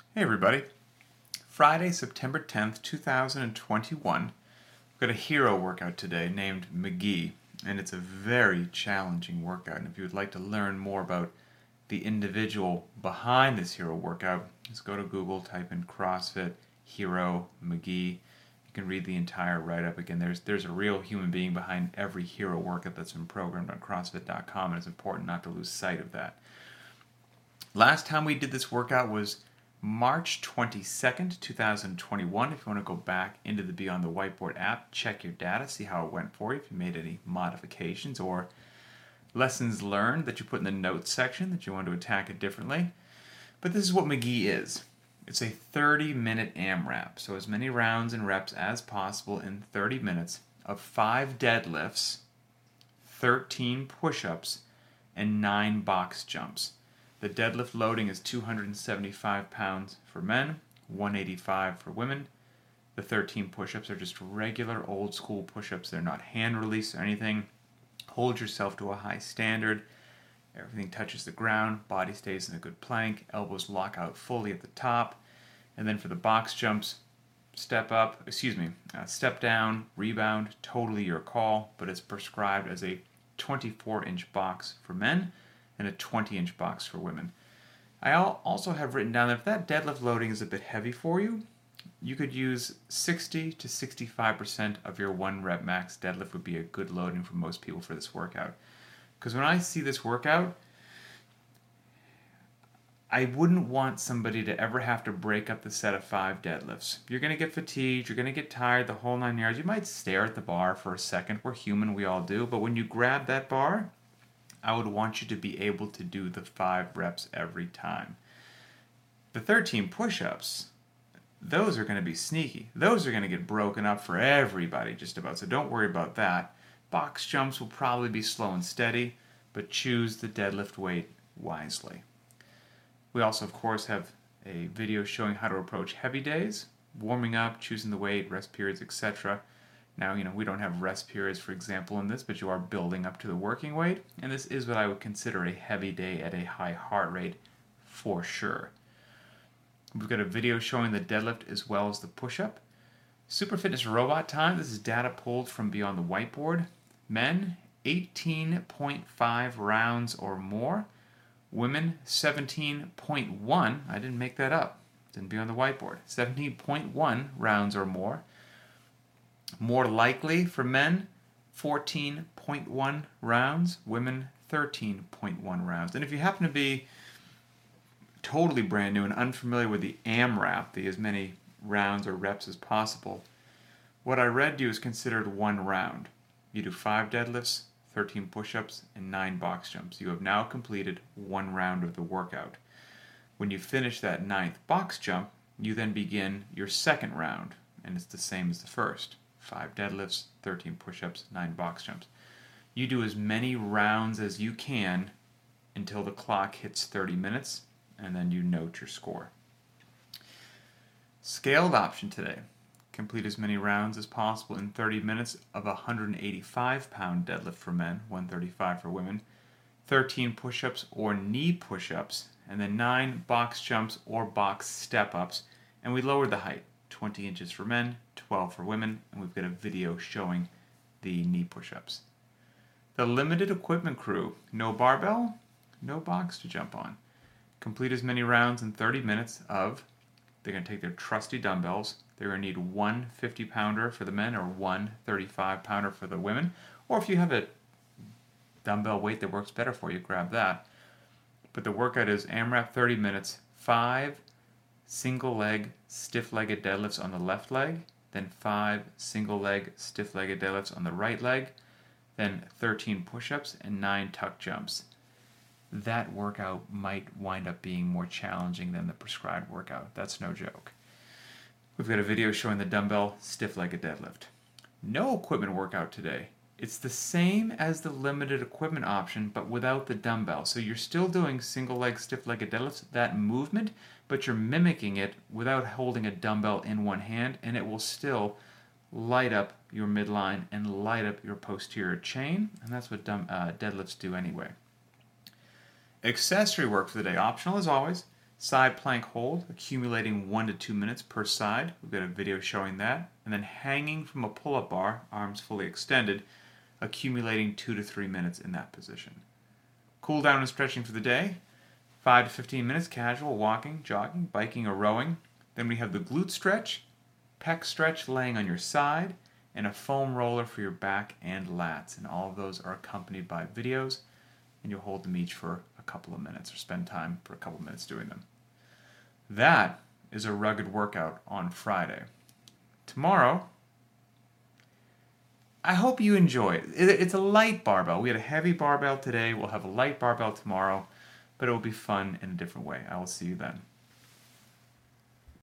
Hey everybody. Friday, September 10th, 2021. We've got a hero workout today named McGee, and it's a very challenging workout. And if you would like to learn more about the individual behind this hero workout, just go to Google, type in CrossFit Hero McGee. You can read the entire write-up. Again, there's a real human being behind every hero workout that's been programmed on CrossFit.com, and it's important not to lose sight of that. Last time we did this workout was March 22nd, 2021. If you want to go back into the Beyond the Whiteboard app, check your data, see how it went for you, if you made any modifications or lessons learned that you put in the notes section that you want to attack it differently. But this is what McGee is. It's a 30-minute AMRAP, so as many rounds and reps as possible in 30 minutes of 5 deadlifts, 13 push-ups, and 9 box jumps. The deadlift loading is 275 pounds for men, 185 for women. The 13 push-ups are just regular old school push-ups. They're not hand release or anything. Hold yourself to a high standard. Everything touches the ground, body stays in a good plank, elbows lock out fully at the top. And then for the box jumps, step down, rebound, totally your call, but it's prescribed as a 24-inch box for men and a 20-inch box for women. I also have written down that if that deadlift loading is a bit heavy for you, you could use 60 to 65% of your 1 rep max deadlift would be a good loading for most people for this workout. Because when I see this workout, I wouldn't want somebody to ever have to break up the set of 5 deadlifts. You're going to get fatigued, you're going to get tired, the whole 9 yards. You might stare at the bar for a second. We're human, we all do. But when you grab that bar, I would want you to be able to do the 5 reps every time. The 13 push-ups, those are going to be sneaky. Those are going to get broken up for everybody just about, so don't worry about that. Box jumps will probably be slow and steady, but choose the deadlift weight wisely. We also, of course, have a video showing how to approach heavy days, warming up, choosing the weight, rest periods, etc. Now, we don't have rest periods, for example, in this, but you are building up to the working weight, and this is what I would consider a heavy day at a high heart rate for sure. We've got a video showing the deadlift as well as the push-up. Super Fitness Robot time. This is data pulled from Beyond the Whiteboard. Men, 18.5 rounds or more. Women, 17.1. I didn't make that up. Didn't be on the whiteboard. 17.1 rounds or more. More likely for men, 14.1 rounds. Women, 13.1 rounds. And if you happen to be totally brand new and unfamiliar with the AMRAP, the as many rounds or reps as possible, what I read you is considered 1 round. You do 5 deadlifts, 13 push-ups, and 9 box jumps. You have now completed 1 round of the workout. When you finish that 9th box jump, you then begin your 2nd round, and it's the same as the first. 5 deadlifts, 13 push-ups, 9 box jumps. You do as many rounds as you can until the clock hits 30 minutes, and then you note your score. Scaled option today. Complete as many rounds as possible in 30 minutes of a 185-pound deadlift for men, 135 for women, 13 push-ups or knee push-ups, and then 9 box jumps or box step-ups, and we lowered the height, 20 inches for men, 12 for women, and we've got a video showing the knee push-ups. The limited equipment crew, no barbell, no box to jump on. Complete as many rounds in 30 minutes of, they're going to take their trusty dumbbells. They're going to need 1 50-pounder for the men or 1 35-pounder for the women. Or if you have a dumbbell weight that works better for you, grab that. But the workout is AMRAP 30 minutes, 5 single-leg stiff-legged deadlifts on the left leg, then 5 single-leg stiff-legged deadlifts on the right leg, then 13 push-ups and 9 tuck jumps. That workout might wind up being more challenging than the prescribed workout. That's no joke. We've got a video showing the dumbbell stiff-legged deadlift. No equipment workout today. It's the same as the limited equipment option, but without the dumbbell. So you're still doing single-leg stiff-legged deadlifts, that movement, but you're mimicking it without holding a dumbbell in one hand, and it will still light up your midline and light up your posterior chain, and that's what deadlifts do anyway. Accessory work for the day, optional as always. Side plank hold, accumulating 1 to 2 minutes per side. We've got a video showing that. And then hanging from a pull-up bar, arms fully extended, accumulating 2 to 3 minutes in that position. Cool down and stretching for the day. 5 to 15 minutes casual walking, jogging, biking, or rowing. Then we have the glute stretch, pec stretch laying on your side, and a foam roller for your back and lats. And all of those are accompanied by videos, and you'll hold them each for a couple of minutes or spend time for a couple of minutes doing them. That is a rugged workout on Friday. Tomorrow, I hope you enjoy it. It's a light barbell. We had a heavy barbell today. We'll have a light barbell tomorrow, but it will be fun in a different way. I will see you then.